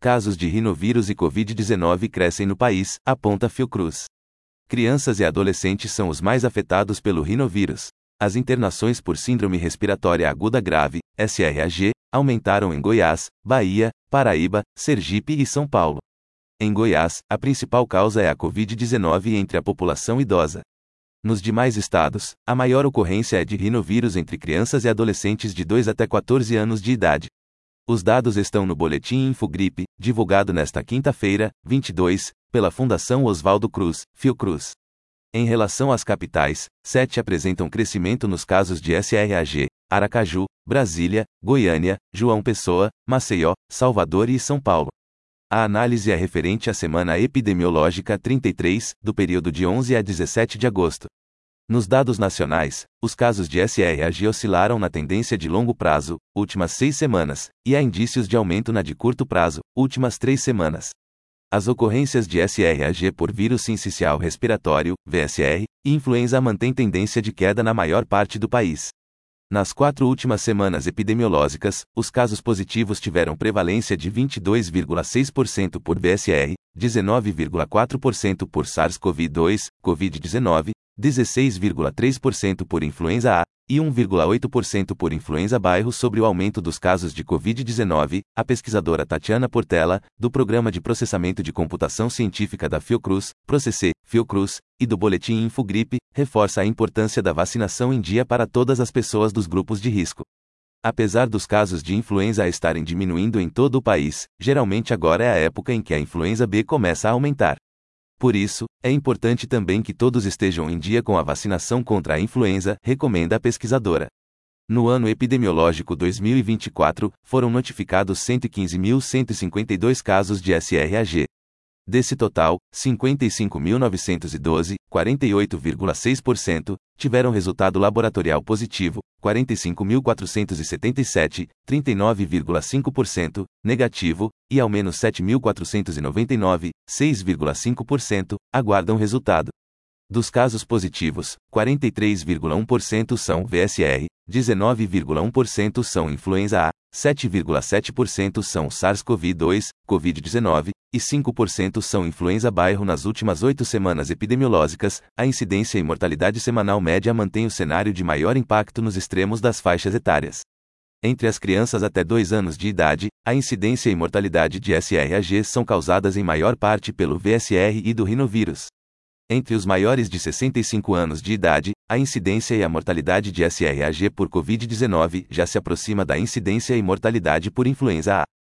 Casos de rinovírus e Covid-19 crescem no país, aponta Fiocruz. Crianças e adolescentes são os mais afetados pelo rinovírus. As internações por síndrome respiratória aguda grave, SRAG, aumentaram em Goiás, Bahia, Paraíba, Sergipe e São Paulo. Em Goiás, a principal causa é a Covid-19 entre a população idosa. Nos demais estados, a maior ocorrência é de rinovírus entre crianças e adolescentes de 2 até 14 anos de idade. Os dados estão no Boletim Infogripe, divulgado nesta quinta-feira, 22, pela Fundação Oswaldo Cruz, Fiocruz. Em relação às capitais, 7 apresentam crescimento nos casos de SRAG: Aracaju, Brasília, Goiânia, João Pessoa, Maceió, Salvador e São Paulo. A análise é referente à semana epidemiológica 33, do período de 11 a 17 de agosto. Nos dados nacionais, os casos de SRAG oscilaram na tendência de longo prazo, últimas 6 semanas, e há indícios de aumento na de curto prazo, últimas 3 semanas. As ocorrências de SRAG por vírus sincicial respiratório, VSR, e influenza mantêm tendência de queda na maior parte do país. Nas 4 últimas semanas epidemiológicas, os casos positivos tiveram prevalência de 22,6% por VSR, 19,4% por SARS-CoV-2, Covid-19, 16,3% por influenza A, e 1,8% por influenza bairro. Sobre o aumento dos casos de Covid-19, a pesquisadora Tatiana Portela, do Programa de Processamento de Computação Científica da Fiocruz, Processê, Fiocruz, e do Boletim Infogripe, reforça a importância da vacinação em dia para todas as pessoas dos grupos de risco. Apesar dos casos de influenza A estarem diminuindo em todo o país, geralmente agora é a época em que a influenza B começa a aumentar. Por isso, é importante também que todos estejam em dia com a vacinação contra a influenza, recomenda a pesquisadora. No ano epidemiológico 2024, foram notificados 115.152 casos de SRAG. Desse total, 55.912, 48,6%, tiveram resultado laboratorial positivo, 45.477, 39,5%, negativo, e ao menos 7.499, 6,5%, aguardam resultado. Dos casos positivos, 43,1% são VSR, 19,1% são influenza A, 7,7% são SARS-CoV-2, Covid-19, e 5% são influenza bairro. Nas últimas 8 semanas epidemiológicas, a incidência e mortalidade semanal média mantém o cenário de maior impacto nos extremos das faixas etárias. Entre as crianças até 2 anos de idade, a incidência e mortalidade de SRAG são causadas em maior parte pelo VSR e do rinovírus. Entre os maiores de 65 anos de idade, a incidência e a mortalidade de SRAG por Covid-19 já se aproxima da incidência e mortalidade por influenza A.